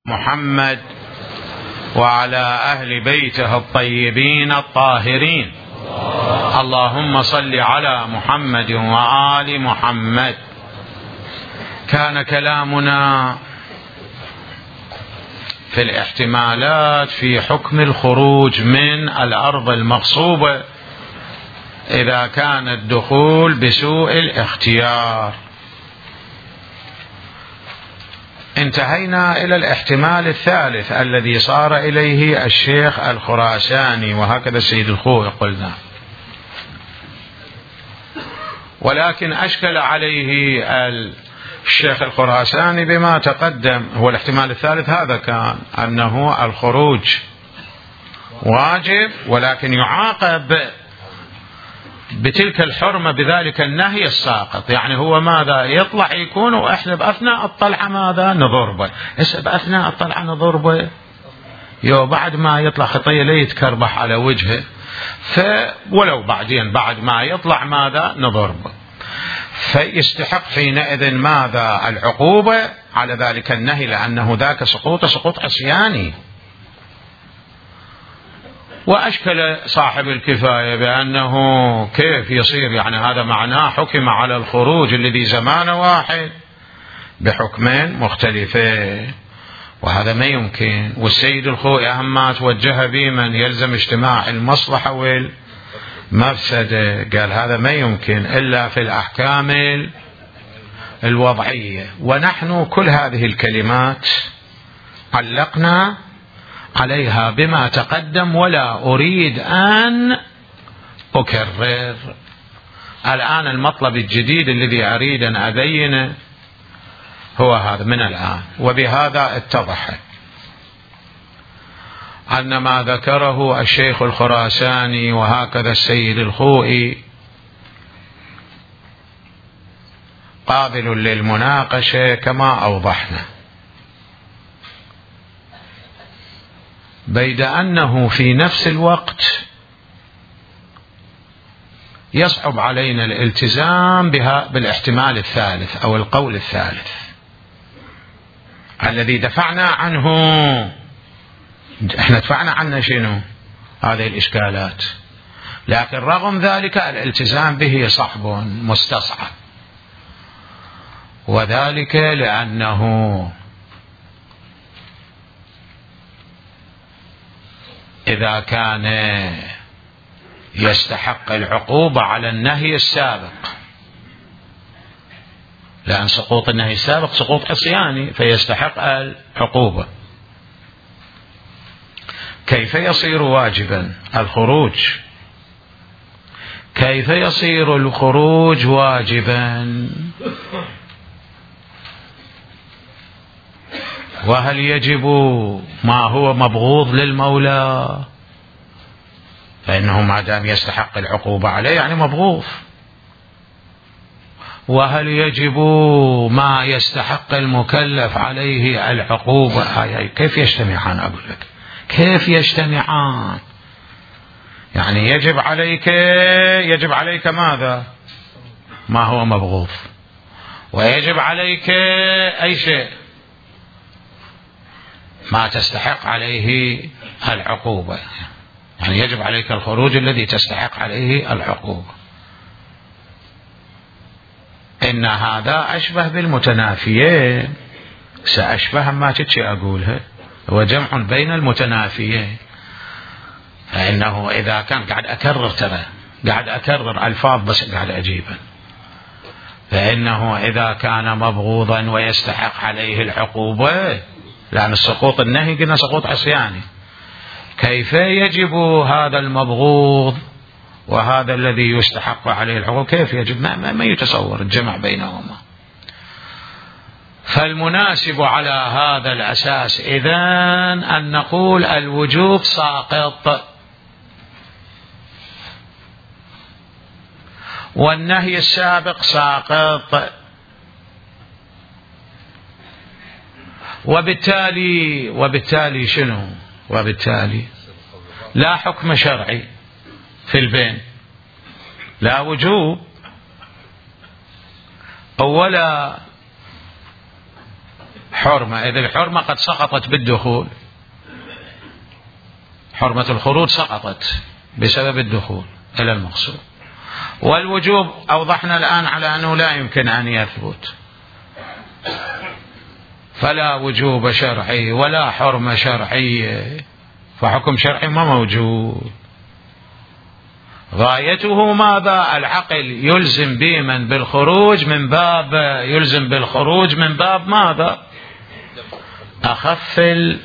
محمد وعلى أهل بيته الطيبين الطاهرين. اللهم صل على محمد وآل محمد. كان كلامنا في الاحتمالات في حكم الخروج من الأرض المغصوبة إذا كان الدخول بسوء الاختيار. انتهينا إلى الاحتمال الثالث الذي صار إليه الشيخ الخراساني، وهكذا السيد الخوئي قلنا، ولكن أشكل عليه الشيخ الخراساني بما تقدم. هو الاحتمال الثالث هذا كان أنه الخروج واجب ولكن يعاقب بتلك الحرمة بذلك النهي الساقط. يعني هو ماذا يطلع يكون وإحنا بأثناء الطلعة ماذا نضربه، بأثناء الطلعة نضربه، بعد ما يطلع خطية لا يتكربح على وجهه، ولو بعدين بعد ما يطلع ماذا نضربه، فيستحق حينئذ ماذا العقوبة على ذلك النهي، لأنه ذاك سقوط عصياني. وأشكل صاحب الكفاية بأنه كيف يصير، يعني هذا معناه حكم على الخروج الذي زمان واحد بحكمين مختلفين، وهذا ما يمكن. والسيد الخوئي أهم توجه به من يلزم اجتماع المصلحة والمفسدة، قال هذا ما يمكن إلا في الأحكام الوضعية. ونحن كل هذه الكلمات علقنا عليها بما تقدم، ولا أريد أن أكرر. الآن المطلب الجديد الذي أريد أن أبينه هو هذا من الآن، وبهذا اتضح أن ما ذكره الشيخ الخراساني وهكذا السيد الخوئي قابل للمناقشة كما أوضحنا، بيد أنه في نفس الوقت يصعب علينا الالتزام بها بالاحتمال الثالث أو القول الثالث الذي دفعنا عنه. احنا دفعنا عنه شنو؟ هذه الإشكالات، لكن رغم ذلك الالتزام به صعب مستصعب، وذلك لأنه إذا كان يستحق العقوبة على النهي السابق، لأن سقوط النهي السابق سقوط عصياني فيستحق العقوبة، كيف يصير واجبا الخروج؟ كيف يصير الخروج واجبا؟ وهل يجب ما هو مبغوض للمولى؟ فإنه ما دام يستحق العقوبة عليه يعني مبغوض. وهل يجب ما يستحق المكلف عليه العقوبة؟ كيف يجتمعان؟ أقول لك كيف يجتمعان؟ يعني يجب عليك ماذا؟ ما هو مبغوض، ويجب عليك أي شيء ما تستحق عليه العقوبة، يعني يجب عليك الخروج الذي تستحق عليه العقوبة. إن هذا أشبه بالمتنافيين، سأشبه ما تتشي أقولها، هو جمع بين المتنافيين. فإنه إذا كان قاعد أكرر ألفاظ بس قاعد أجيبها، فإنه إذا كان مبغوضا ويستحق عليه العقوبة، لأن السقوط النهي قلنا سقوط عصياني، كيف يجب هذا المبغوض وهذا الذي يستحق عليه العقوبة؟ كيف يجب؟ ما يتصور الجمع بينهما. فالمناسب على هذا الأساس إذن أن نقول الوجوب ساقط والنهي السابق ساقط، وبالتالي شنو؟ وبالتالي لا حكم شرعي في البين، لا وجوب ولا حرمة، إذ الحرمة قد سقطت بالدخول، حرمة الخروج سقطت بسبب الدخول إلى المقصود. والوجوب أوضحنا الآن على أنه لا يمكن أن يثبت، فلا وجوب شرعي ولا حرمة شرعية، فحكم شرعي ما موجود. غايته ماذا؟ العقل يلزم بمن بالخروج من باب، يلزم بالخروج من باب ماذا؟ أخف،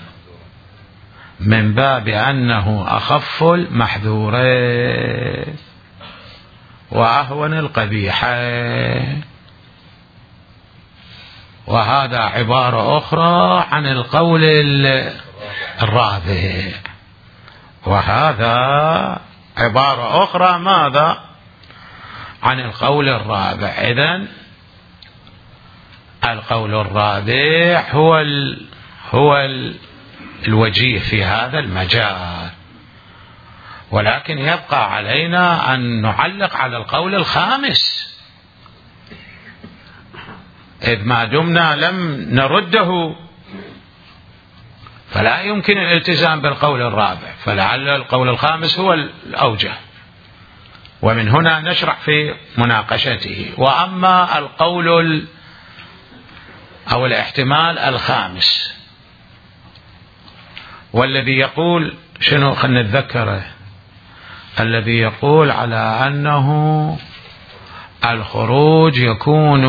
من باب أنه أخف المحذورين وأهون القبيحين. وهذا عبارة أخرى عن القول الرابع، وهذا عبارة أخرى ماذا؟ عن القول الرابع. إذن القول الرابع هو الوجيه في هذا المجال، ولكن يبقى علينا أن نعلق على القول الخامس، إذ ما دمنا لم نرده فلا يمكن الالتزام بالقول الرابع، فلعل القول الخامس هو الأوجه، ومن هنا نشرح في مناقشته. وأما القول أو الاحتمال الخامس والذي يقول شنو، خلنا نتذكره، الذي يقول على أنه الخروج يكون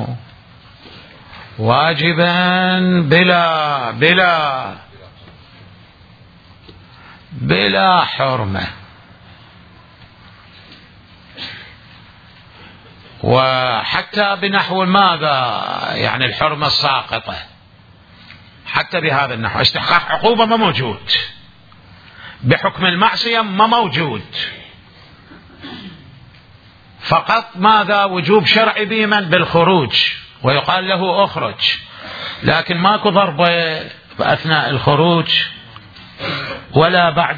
واجبا بلا حرمة، وحتى بنحو ماذا؟ يعني الحرمة الساقطة، حتى بهذا النحو استحقاق عقوبة ما موجود، بحكم المعصية ما موجود، فقط ماذا؟ وجوب شرعي بمن بالخروج، ويقال له أخرج، لكن ماكو ضربة بأثناء الخروج ولا بعد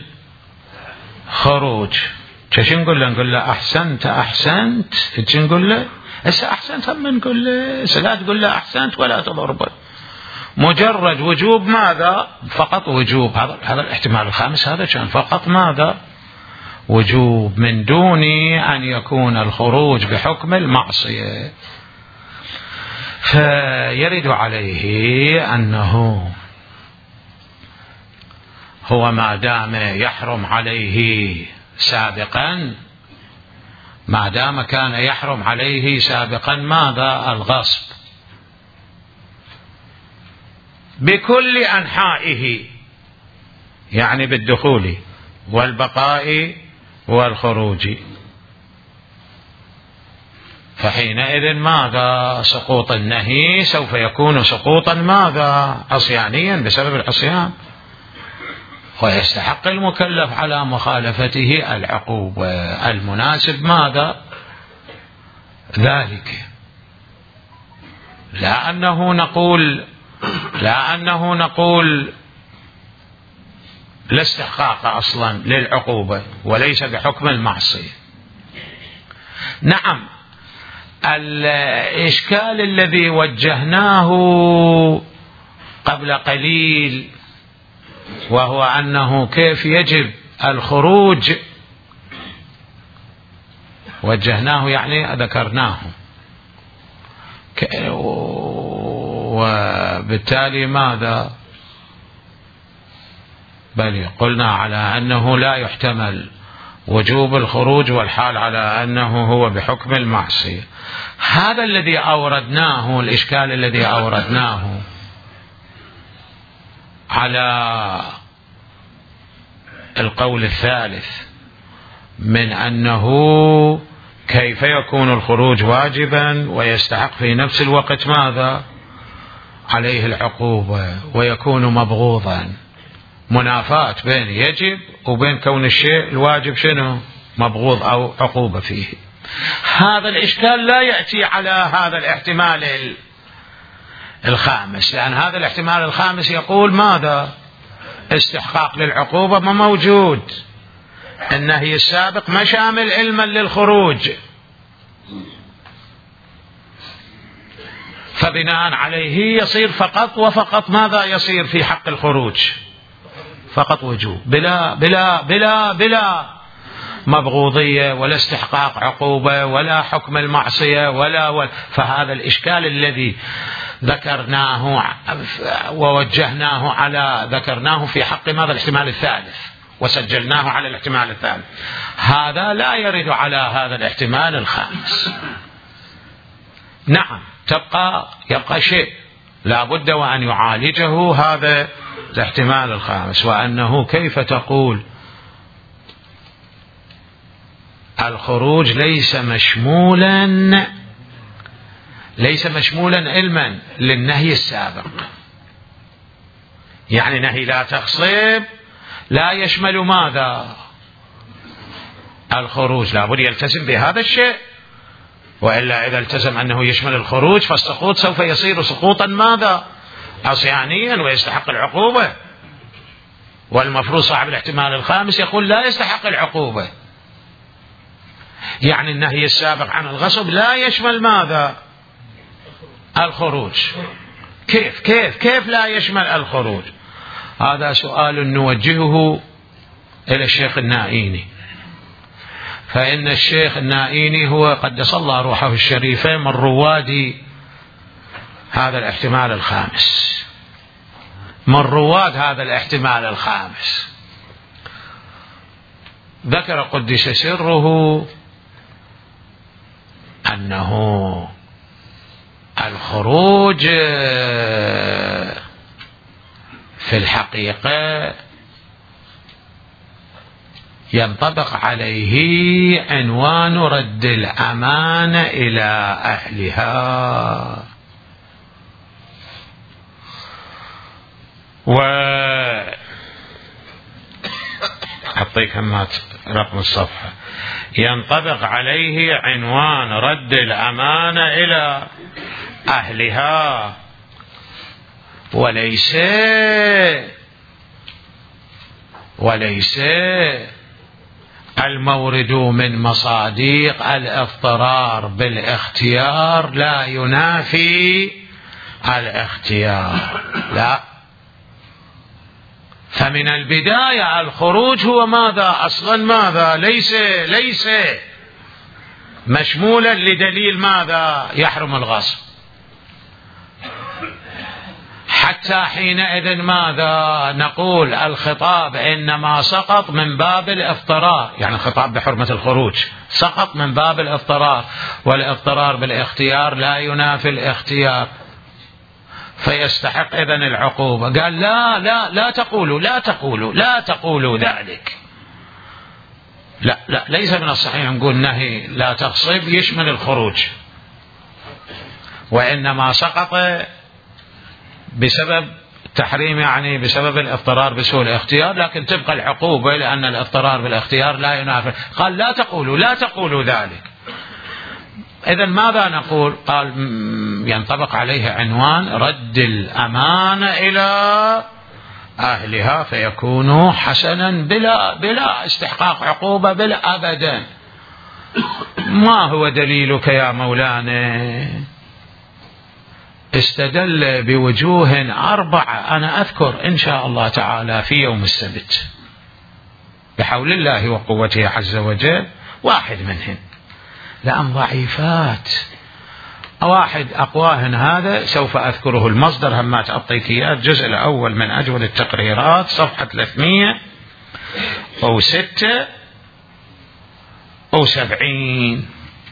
الخروج. شو نقول له؟ نقول له أحسنت أحسنت، شو نقول له؟ هسه أحسنت هم نقول له لا تقول له أحسنت ولا تضربه، مجرد وجوب ماذا؟ فقط وجوب. هذا الاحتمال الخامس، هذا كان فقط ماذا؟ وجوب، من دون أن يكون الخروج بحكم المعصية. فيرد عليه أنه هو ما دام يحرم عليه سابقا، ما دام كان يحرم عليه سابقا ماذا؟ الغصب بكل أنحائه، يعني بالدخول والبقاء والخروج، فحينئذ ماذا؟ سقوط النهي سوف يكون سقوطا ماذا؟ عصيانيا بسبب العصيان، ويستحق المكلف على مخالفته العقوبة. المناسب ماذا؟ ذلك، لا أنه نقول لا استحقاق أصلا للعقوبة وليس بحكم المعصية. نعم، الإشكال الذي وجهناه قبل قليل وهو أنه كيف يجب الخروج، وجهناه يعني ذكرناه، وبالتالي ماذا؟ بل قلنا على أنه لا يحتمل وجوب الخروج والحال على أنه هو بحكم المعصية. هذا الذي أوردناه، الإشكال الذي أوردناه على القول الثالث من أنه كيف يكون الخروج واجبا ويستحق في نفس الوقت ماذا؟ عليه العقوبة، ويكون مبغوضا، منافاة بين يجب وبين كون الشيء الواجب شنو؟ مبغوض أو عقوبة فيه. هذا الإشكال لا يأتي على هذا الاحتمال الخامس، لأن هذا الاحتمال الخامس يقول ماذا؟ استحقاق للعقوبة ما موجود، النهي السابق ما شامل علما للخروج، فبناء عليه يصير فقط وفقط ماذا يصير في حق الخروج؟ فقط وجوب بلا بلا بلا بلا مبغوضية ولا استحقاق عقوبة ولا حكم المعصية فهذا الإشكال الذي ذكرناه ووجهناه ذكرناه في حق ماذا؟ الاحتمال الثالث، وسجلناه على الاحتمال الثالث، هذا لا يرد على هذا الاحتمال الخامس. نعم يبقى شيء لا بد وأن يعالجه هذا الاحتمال الخامس، وأنه كيف تقول الخروج ليس مشمولا علما للنهي السابق، يعني نهي لا تغصب لا يشمل ماذا؟ الخروج، لا بد يلتزم بهذا الشيء، وإلا إذا التزم أنه يشمل الخروج فالسقوط سوف يصير سقوطا ماذا؟ عصيانيا ويستحق العقوبة، والمفروض صاحب الاحتمال الخامس يقول لا يستحق العقوبة، يعني النهي السابق عن الغصب لا يشمل ماذا؟ الخروج. كيف لا يشمل الخروج؟ هذا سؤال نوجهه إلى الشيخ النائيني، فإن الشيخ النائيني هو قدس الله روحه الشريفة من رواد هذا الاحتمال الخامس، من رواد هذا الاحتمال الخامس. ذكر قدس سره أنه الخروج في الحقيقة ينطبق عليه عنوان رد الأمانة إلى أهلها، أعطيك رقم الصفحة. ينطبق عليه عنوان رد الأمانة إلى أهلها، وليس المورد من مصادق الاضطرار بالاختيار لا ينافي الاختيار، لا. فمن البداية الخروج هو ماذا؟ أصلا ماذا؟ ليس مشمولا لدليل ماذا؟ يحرم الغصب، حتى حينئذ ماذا نقول؟ الخطاب إنما سقط من باب الاضطرار، يعني الخطاب بحرمة الخروج سقط من باب الاضطرار، والاضطرار بالاختيار لا ينافي الاختيار، فيستحق إذن العقوبة. قال لا تقولوا ذلك. لا ليس من الصحيح نقول نهي لا تغصب يشمل الخروج، وإنما سقط بسبب تحريم، يعني بسبب الاضطرار بسوء الاختيار، لكن تبقى العقوبة لأن الاضطرار بالاختيار لا ينافي. قال لا تقولوا ذلك. إذن ماذا نقول؟ قال ينطبق عليه عنوان رد الأمانة إلى أهلها، فيكون حسنا بلا استحقاق عقوبة بلا أبدا. ما هو دليلك يا مولانا؟ استدل بوجوه 4 أنا أذكر إن شاء الله تعالى في يوم السبت بحول الله وقوته عز وجل، واحد منهن لأن ضعيفات، واحد أقواهن هذا سوف أذكره المصدر همات أعطيك إياه، الجزء الأول من أجود التقريرات صفحة 376.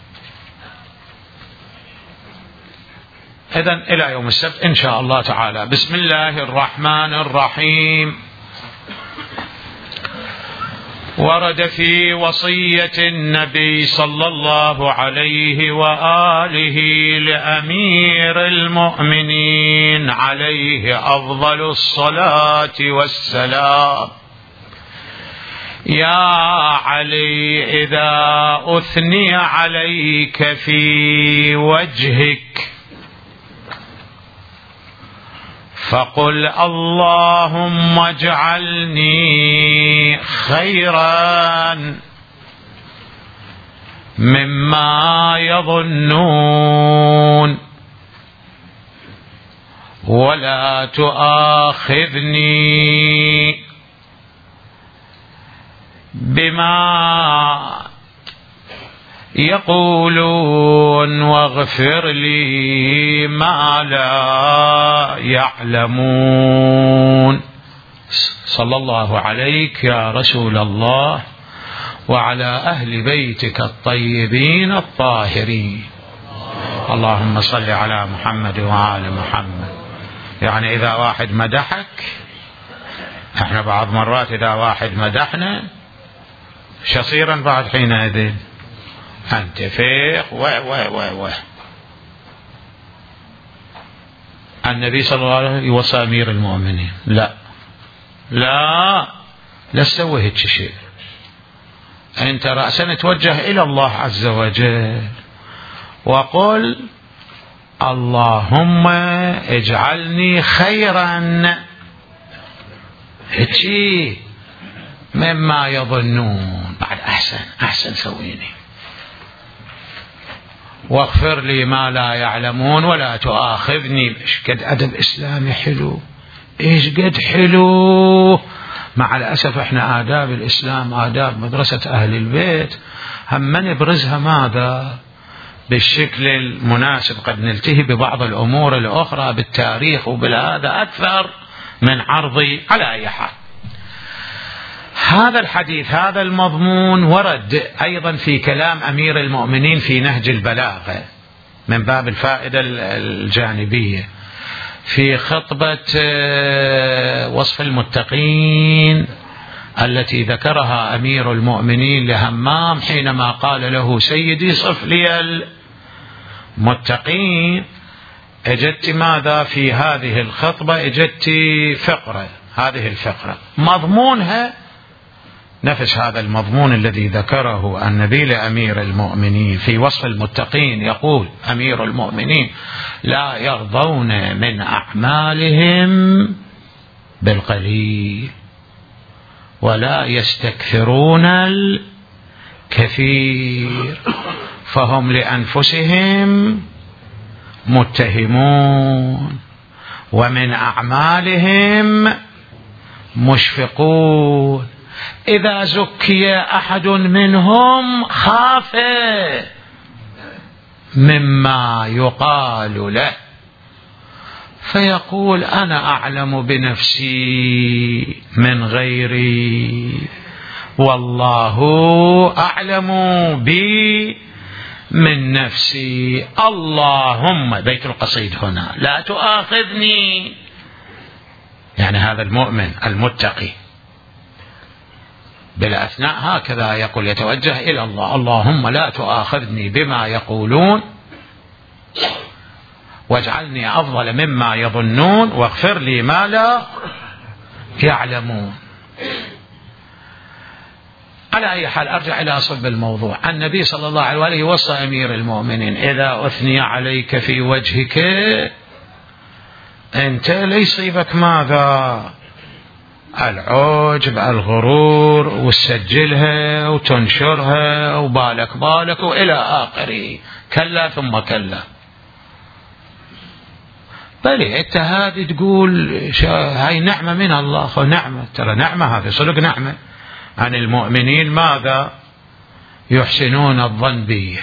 إذن إلى يوم السبت إن شاء الله تعالى. بسم الله الرحمن الرحيم. ورد في وصية النبي صلى الله عليه وآله لأمير المؤمنين عليه أفضل الصلاة والسلام: يا علي إذا أثني عليك في وجهك فقل اللهم اجعلني خيرا مما يظنون. ولا تؤاخذني بما يقولون واغفر لي ما لا يعلمون. صلى الله عليك يا رسول الله وعلى أهل بيتك الطيبين الطاهرين. اللهم صل على محمد وآل محمد. يعني إذا واحد مدحك، احنا بعض مرات إذا واحد مدحنا شصيرا بعد حينئذ أنت فيق النبي صلى الله عليه وسلم يوصى أمير المؤمنين لا تسوي هيك شيء. أنت رأسا توجه إلى الله عز وجل وقل اللهم اجعلني خيرا هيك مما يظنون. بعد أحسن سويني، واغفر لي ما لا يعلمون ولا تؤاخذني. ايش قد أدب إسلامي حلو، ايش قد حلو. مع الأسف احنا آداب الإسلام، آداب مدرسة أهل البيت، هم نبرزها ماذا بالشكل المناسب. قد نلتهي ببعض الأمور الأخرى بالتاريخ وبالهذا أكثر من عرضي. على أي حال، هذا الحديث هذا المضمون ورد أيضا في كلام أمير المؤمنين في نهج البلاغة من باب الفائدة الجانبية في خطبة وصف المتقين التي ذكرها أمير المؤمنين لهمام حينما قال له سيدي صف لي المتقين. اجدت ماذا في هذه الخطبة؟ اجدت فقرة، هذه الفقرة مضمونها نفس هذا المضمون الذي ذكره النبي لأمير المؤمنين في وصف المتقين. يقول أمير المؤمنين لا يرضون من أعمالهم بالقليل ولا يستكثرون الكثير فهم لأنفسهم متهمون ومن أعمالهم مشفقون. إذا زكي أحد منهم خاف مما يقال له فيقول أنا أعلم بنفسي من غيري والله أعلم بي من نفسي. اللهم بيت القصيد هنا لا تؤاخذني، يعني هذا المؤمن المتقي بالأثناء هكذا يقول، يتوجه إلى الله اللهم لا تؤاخذني بما يقولون واجعلني أفضل مما يظنون واغفر لي ما لا يعلمون. على أي حال أرجع إلى صلب الموضوع. النبي صلى الله عليه وآله وصى أمير المؤمنين إذا أثني عليك في وجهك أنت ليصيبك ماذا؟ العجب الغرور وتسجلها وتنشرها وبالك وإلى آخره. كلا ثم كلا. بل أنت هذه تقول هاي نعمة من الله، نعمة، ترى نعمة، هذه صدق نعمة. عن المؤمنين ماذا؟ يحسنون الظن بي.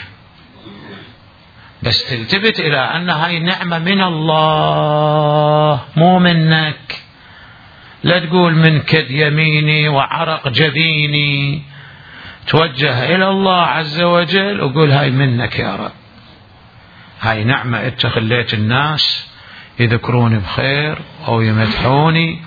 بس تلتفت إلى أن هاي نعمة من الله مو منك. لا تقول من كد يميني وعرق جبيني، توجه إلى الله عز وجل وقول هاي منك يا رب. هاي نعمة أنت خليت الناس يذكروني بخير أو يمدحوني.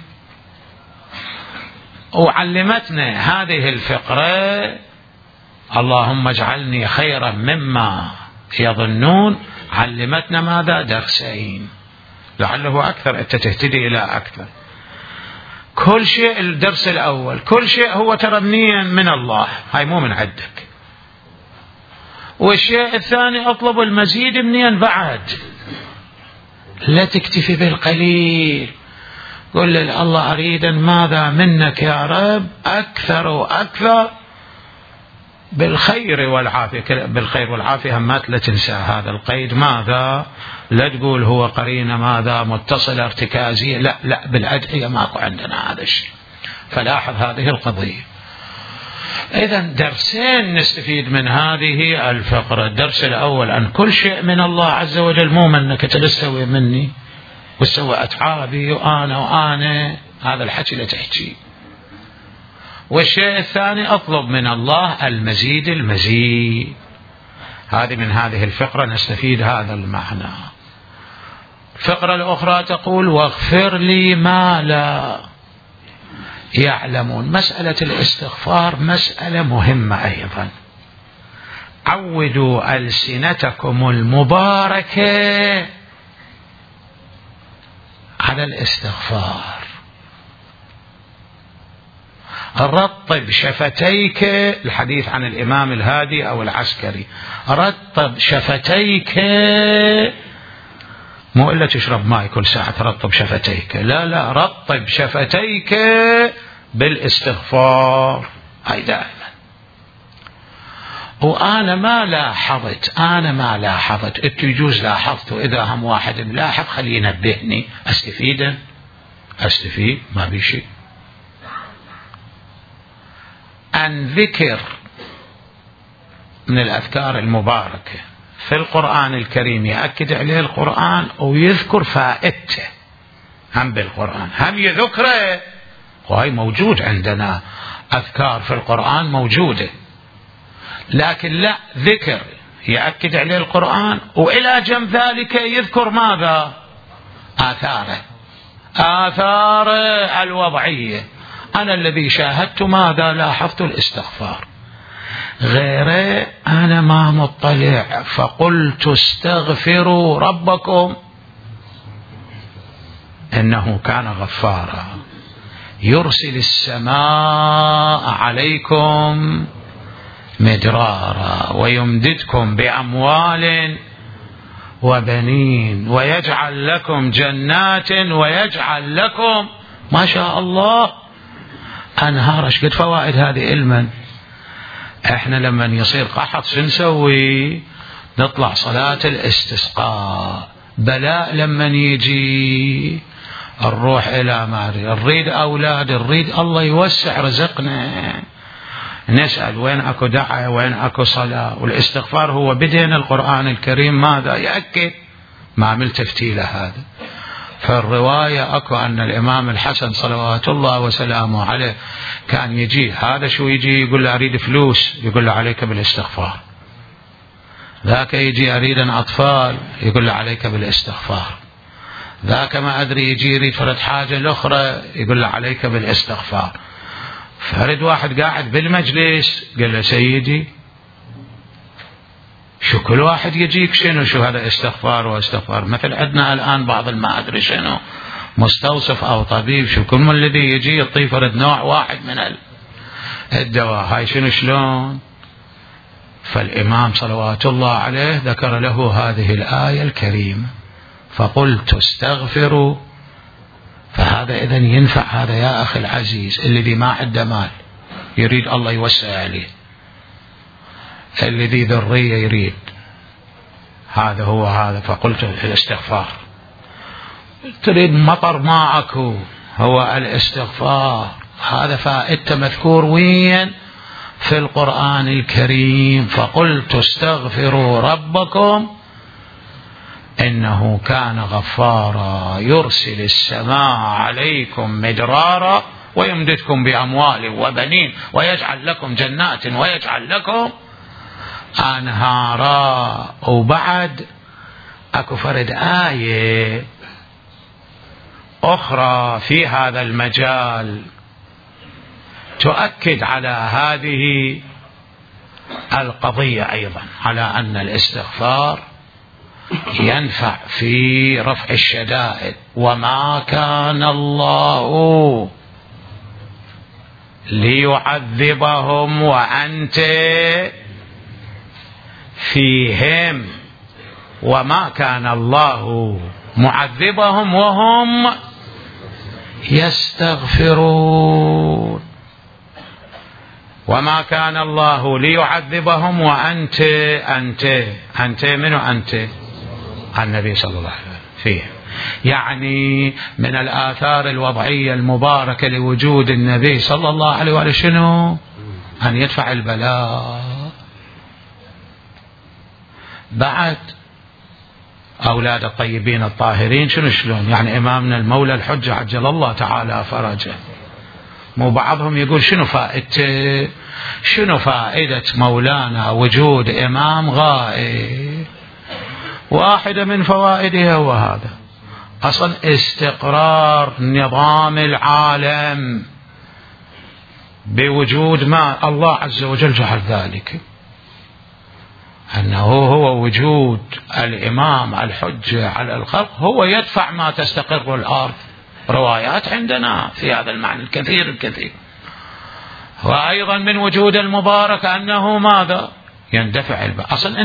وعلمتنا هذه الفقرة اللهم اجعلني خيرا مما يظنون. علمتنا ماذا؟ درسين، لعله أكثر أنت تهتدي إلى أكثر. كل شيء الدرس الأول كل شيء هو ترنيا من الله، هاي مو من عندك. والشيء الثاني اطلب المزيد منين بعد، لا تكتفي بالقليل. قل الله أريد ماذا منك يا رب أكثر وأكثر. بالخير والعافية. بالخير والعافية ما لا تنسى هذا القيد. ماذا؟ لا تقول هو قرينة ماذا متصلة ارتكازية، لا لا، بالأدعية ماكو عندنا هذا الشيء. فلاحظ هذه القضية. إذا درسين نستفيد من هذه الفقرة. الدرس الأول أن كل شيء من الله عز وجل، مو منك تستوي مني وتسوي أتعابي وأنا هذا الحكي لا تحكي. والشيء الثاني أطلب من الله المزيد. هذه من هذه الفقرة نستفيد هذا المعنى. الفقرة الأخرى تقول واغفر لي ما لا يعلمون. مسألة الاستغفار مسألة مهمة أيضا. عودوا ألسنتكم المباركة على الاستغفار. رطب شفتيك، الحديث عن الإمام الهادي أو العسكري، رطب شفتيك، مو إلا تشرب ماء كل ساعة ترطب شفتيك، لا لا، رطب شفتيك بالاستغفار. هاي دائما. وأنا ما لاحظت أنت يجوز لاحظته. إذا هم واحد ملاحظ خليه ينبهني أستفيد ما بشيء. أن ذكر من الأذكار المباركة في القرآن الكريم يأكد عليه القرآن ويذكر فائدته هم بالقرآن، هم يذكره. وهي موجود عندنا أذكار في القرآن موجودة، لكن لا، ذكر يأكد عليه القرآن، وإلى جنب ذلك يذكر ماذا؟ آثاره الوضعية. أنا الذي شاهدت ماذا؟ لاحظت الاستغفار. غيره أنا ما مطلع، فقلت استغفروا ربكم إنه كان غفارا يرسل السماء عليكم مدرارا ويمددكم بأموال وبنين ويجعل لكم جنات ويجعل لكم ما شاء الله أنهار. ايش قد فوائد هذه علما. احنا لما يصير قحط شو نسوي؟ نطلع صلاة الاستسقاء. بلاء لما يجي نروح إلى نريد أولاد، نريد الله يوسع رزقنا، نسأل وين أكو دعاء وين أكو صلاة. والاستغفار هو بدين القرآن الكريم ماذا يأكد؟ ما عمل تفتيله هذا. فالرواية أكو أن الإمام الحسن صلوات الله وسلامه عليه كان يجي هذا شو يجي يقول له أريد فلوس، يقول له عليك بالاستغفار. ذاك يجي أريد أطفال، يقول له عليك بالاستغفار. ذاك ما أدري يجي يريد فرد حاجة الأخرى، يقول له عليك بالاستغفار. فرد واحد قاعد بالمجلس قال له سيدي شو كل واحد يجيك شو هذا استغفار واستغفار. مثل عندنا الآن بعض ما أدري شنو مستوصف أو طبيب، شو كل من الذي يجي يعطيه فرد نوع واحد من الدواء. هاي شنو شلون؟ فالإمام صلوات الله عليه ذكر له هذه الآية الكريمة فقلت استغفروا. فهذا إذن ينفع هذا يا أخي العزيز الذي ما عنده مال يريد الله يوسع عليه، الذي ذرية يريد، هذا هو هذا. فقلت الاستغفار. تريد مطر ما أكو، هو الاستغفار. هذا فائدته مذكور وين؟ في القرآن الكريم. فقلت استغفروا ربكم إنه كان غفارا يرسل السماء عليكم مدرارا ويمددكم بأموال وبنين ويجعل لكم جنات ويجعل لكم أنهارا. وبعد أكو فرد آية أخرى في هذا المجال تؤكد على هذه القضية أيضا، على أن الاستغفار ينفع في رفع الشدائد. وما كان الله ليعذبهم وأنت فيهم وما كان الله معذبهم وهم يستغفرون. وما كان الله ليعذبهم وأنت منو أنت؟ النبي صلى الله عليه وسلم فيه. يعني من الآثار الوضعية المباركة لوجود النبي صلى الله عليه وآله شنو؟ أن يدفع البلاء. بعد أولاد الطيبين الطاهرين شلون؟ يعني إمامنا المولى الحجة عجل الله تعالى فرجه، مو بعضهم يقول شنو فائدة مولانا وجود إمام غائب؟ واحدة من فوائدها هو هذا أصلا استقرار نظام العالم بوجود ما الله عز وجل جعل ذلك، أنه هو وجود الإمام الحجة على الخلق هو يدفع ما تستقر الأرض. روايات عندنا في هذا المعنى الكثير. وأيضا من وجود المبارك أنه ماذا؟ يندفع البلاء. أصلا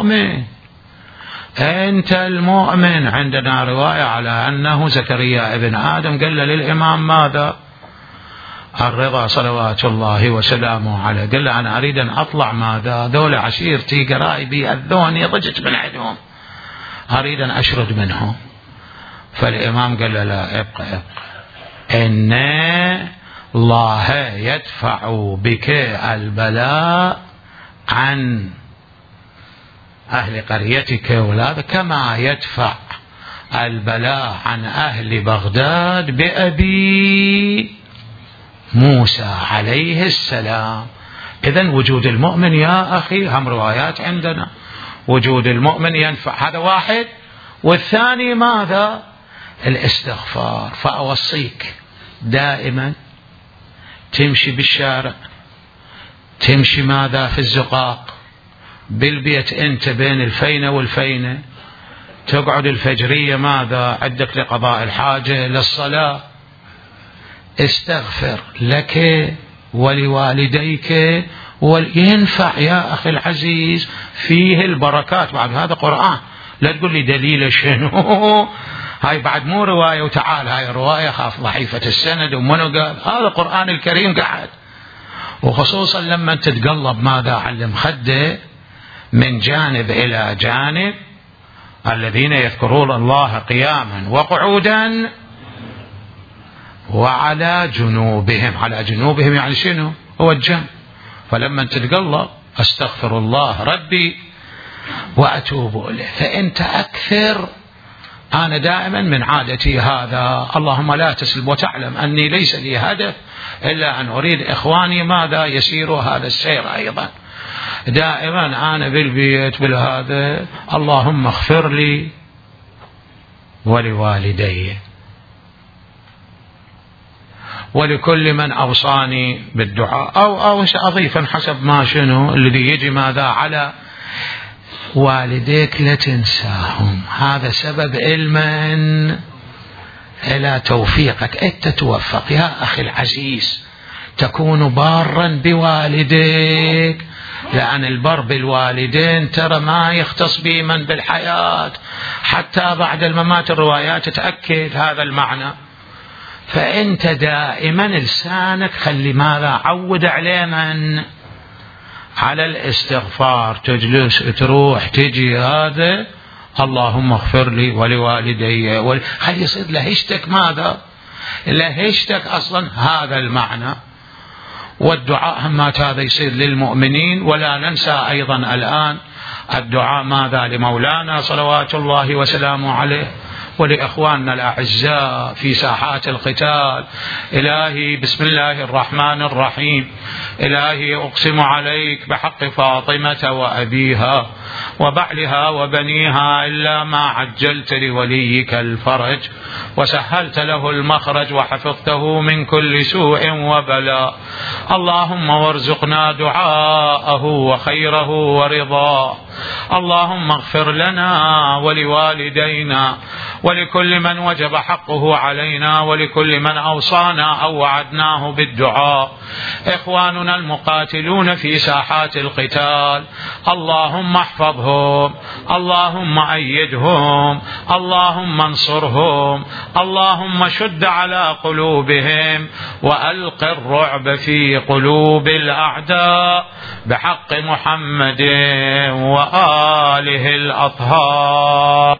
أنت المؤمن. عندنا رواية على أنه زكريا ابن آدم قال للإمام ماذا؟ الرضا صلوات الله وسلامه عليه، قال له أنا أريد أن أطلع ماذا؟ ذول عشيرتي قرائبي أذوني ضجت من عندهم، أريد أن أشرد منهم. فالإمام قال له لا، ابقى إن الله يدفع بك البلاء عن أهل قريتك ولا كما يدفع البلاء عن أهل بغداد بأبي موسى عليه السلام. إذن وجود المؤمن يا أخي هم روايات عندنا، وجود المؤمن ينفع. هذا واحد. والثاني ماذا؟ الاستغفار. فأوصيك دائما تمشي بالشارع، تمشي ماذا في الزقاق، بالبيت أنت بين الفينة والفينة، تقعد الفجرية ماذا عندك لقضاء الحاجة للصلاة، استغفر لك ولوالديك ينفع يا أخي العزيز، فيه البركات. بعد هذا قرآن، لا تقول لي دليل شنو هاي بعد مو رواية وتعال هاي رواية خاف ضعيفة السند ومنو قال، هذا قرآن الكريم قاعد. وخصوصا لما تتقلب ماذا على المخدة من جانب إلى جانب، الذين يذكرون الله قياما وقعودا وعلى جنوبهم. على جنوبهم يعني شنو؟ هو الجنب. فلما تتقلب استغفر الله ربي وأتوب إليه. فأنت أكثر. أنا دائما من عادتي هذا، اللهم لا تسلب، وتعلم أني ليس لي هدف إلا أن أريد إخواني ماذا يسيروا هذا السير أيضا. دائما أنا بالبيت بالهذا اللهم اغفر لي ولوالدي ولكل من أوصاني بالدعاء، أو أضيفا حسب ما شنو الذي يجي ماذا على والديك لا تنساهم. هذا سبب علما إلى توفيقك، أنت توفق يا أخي العزيز، تكون بارا بوالديك، لأن البر بالوالدين ترى ما يختص به من بالحياة حتى بعد الممات. الروايات تأكد هذا المعنى. فأنت دائما لسانك خلي ماذا عود عليه من على الاستغفار، تجلس تروح تجي هذا اللهم اغفر لي ولوالدي خلي يصير لهشتك ماذا؟ لهشتك أصلا هذا المعنى. والدعاء همات هذا يصير للمؤمنين. ولا ننسى أيضا الآن الدعاء ماذا لمولانا صلوات الله وسلامه عليه ولإخواننا الأعزاء في ساحات القتال. إلهي بسم الله الرحمن الرحيم، إلهي أقسم عليك بحق فاطمة وأبيها وبعلها وبنيها إلا ما عجلت لوليك الفرج وسهلت له المخرج وحفظته من كل سوء وبلاء. اللهم وارزقنا دعاءه وخيره ورضاه اللهم اغفر لنا ولوالدينا ولكل من وجب حقه علينا ولكل من أوصانا أو وعدناه بالدعاء، إخواننا المقاتلون في ساحات القتال اللهم احفظهم، اللهم أيدهم، اللهم انصرهم، اللهم شد على قلوبهم وألق الرعب في قلوب الأعداء بحق محمد وآله الأطهار.